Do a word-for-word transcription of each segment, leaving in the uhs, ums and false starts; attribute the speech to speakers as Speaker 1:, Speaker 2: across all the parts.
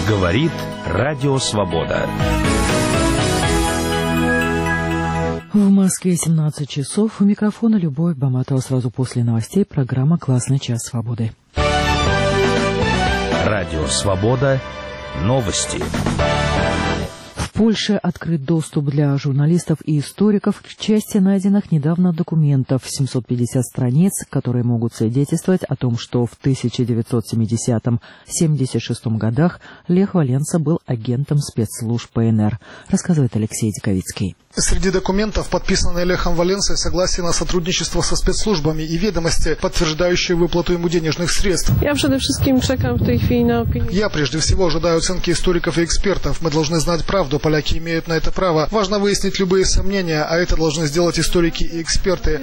Speaker 1: Говорит Радио Свобода.
Speaker 2: В Москве семнадцать часов. У микрофона Любовь Баматова. Сразу после новостей программа «Классный час свободы».
Speaker 1: Радио Свобода. Новости.
Speaker 2: В Польше открыт доступ для журналистов и историков к части найденных недавно документов, семьсот пятьдесят страниц, которые могут свидетельствовать о том, что в тысяча девятьсот семидесятом — семьдесят шестом годах Лех Валенса был агентом спецслужб ПНР, рассказывает Алексей Диковицкий.
Speaker 3: Среди документов, подписанные Лехом Валенсой, согласие на сотрудничество со спецслужбами и ведомости, подтверждающие выплату ему денежных средств.
Speaker 4: Я
Speaker 3: прежде всего ожидаю оценки историков и экспертов. Мы должны знать правду, поляки имеют на это право. Важно выяснить любые сомнения, а это должны сделать историки и эксперты,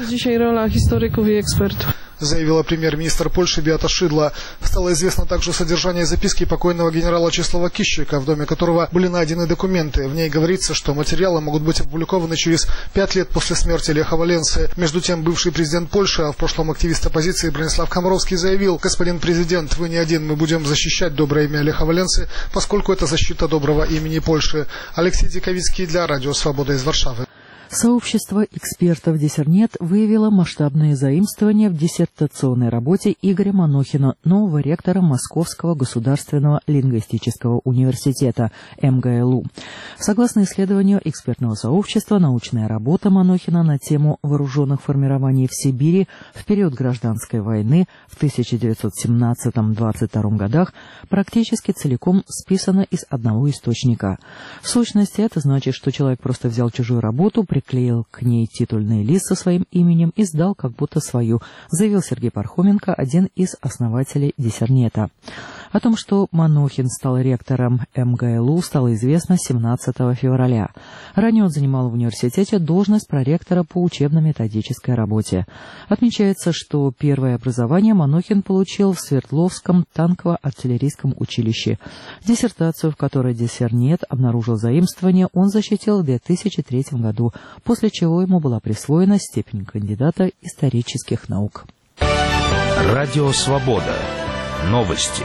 Speaker 3: заявила премьер-министр Польши Беата Шидла. Стало известно также содержание записки покойного генерала Чеслава Кищика, в доме которого были найдены документы. В ней говорится, что материалы могут быть опубликованы через пять лет после смерти Леха Валенсы. Между тем, бывший президент Польши, а в прошлом активист оппозиции Бронислав Комаровский заявил: господин президент, вы не один, мы будем защищать доброе имя Леха Валенсы, поскольку это защита доброго имени Польши. Алексей Диковицкий для Радио Свобода из Варшавы.
Speaker 2: Сообщество экспертов Диссернет выявило масштабные заимствования в диссертационной работе Игоря Манохина, нового ректора Московского государственного лингвистического университета эм гэ эл у. Согласно исследованию экспертного сообщества, научная работа Манохина на тему вооруженных формирований в Сибири в период гражданской войны в тысяча девятьсот семнадцатом — двадцать втором годах практически целиком списана из одного источника. В сущности, это значит, что человек просто взял чужую работу, приклеил к ней титульный лист со своим именем и сдал как будто свою, заявил Сергей Пархоменко, один из основателей Диссернета. О том, что Манохин стал ректором эм гэ эл у, стало известно семнадцатого февраля. Ранее он занимал в университете должность проректора по учебно-методической работе. Отмечается, что первое образование Манохин получил в Свердловском танково-артиллерийском училище. Диссертацию, в которой Диссернет обнаружил заимствование, он защитил в две тысячи третьем году, после чего ему была присвоена степень кандидата исторических наук.
Speaker 1: Радио Свобода. Новости.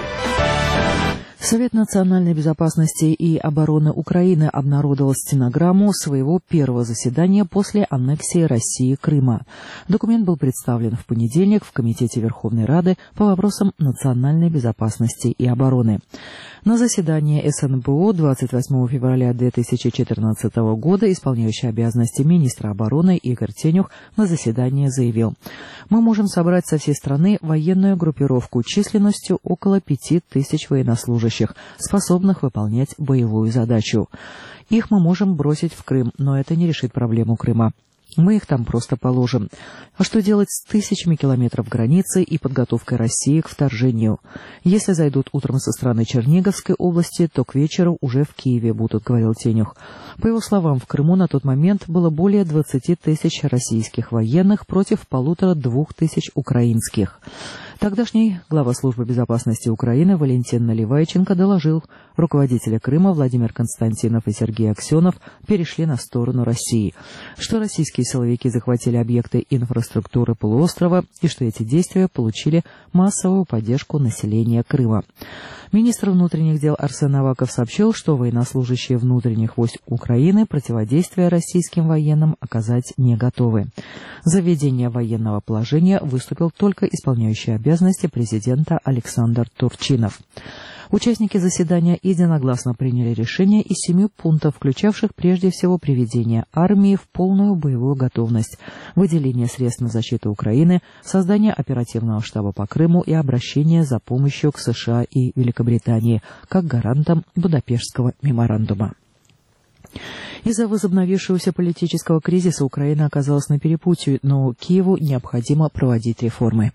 Speaker 2: Совет национальной безопасности и обороны Украины обнародовал стенограмму своего первого заседания после аннексии России Крыма. Документ был представлен в понедельник в Комитете Верховной Рады по вопросам национальной безопасности и обороны. На заседании эс эн бэ о двадцать восьмого февраля две тысячи четырнадцатого года исполняющий обязанности министра обороны Игорь Тенюх на заседании заявил: «Мы можем собрать со всей страны военную группировку численностью около пяти тысяч военнослужащих, способных выполнять боевую задачу. Их мы можем бросить в Крым, но это не решит проблему Крыма. Мы их там просто положим. А что делать с тысячами километров границы и подготовкой России к вторжению? Если зайдут утром со стороны Черниговской области, то к вечеру уже в Киеве будут», — говорил Тенюх. По его словам, в Крыму на тот момент было более двадцати тысяч российских военных против полутора двух тысяч украинских. Тогдашний глава службы безопасности Украины Валентин Наливайченко доложил: руководители Крыма Владимир Константинов и Сергей Аксенов перешли на сторону России, что российские силовики захватили объекты инфраструктуры полуострова и что эти действия получили массовую поддержку населения Крыма. Министр внутренних дел Арсен Аваков сообщил, что военнослужащие внутренних войск Украины противодействия российским военным оказать не готовы. За введение военного положения выступил только исполняющий обязанности президента Александр Турчинов. Участники заседания единогласно приняли решение из семи пунктов, включавших прежде всего приведение армии в полную боевую готовность, выделение средств на защиту Украины, создание оперативного штаба по Крыму и обращение за помощью к США и Великобритании как гарантам Будапештского меморандума. Из-за возобновившегося политического кризиса Украина оказалась на перепутье, но Киеву необходимо проводить реформы.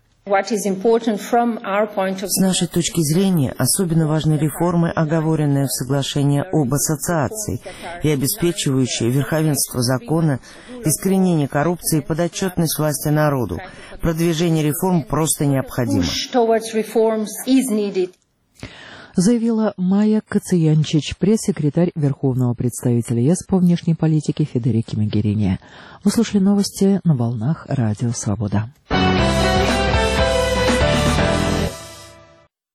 Speaker 5: С нашей точки зрения, особенно важны реформы, оговоренные в соглашении об ассоциации и обеспечивающие верховенство закона, искоренение коррупции и подотчетность власти народу. Продвижение реформ просто необходимо.
Speaker 2: Заявила Майя Кациянчич, пресс-секретарь Верховного представителя ЕС по внешней политике Федерике Могерини. Вы слушали новости на волнах Радио Свобода.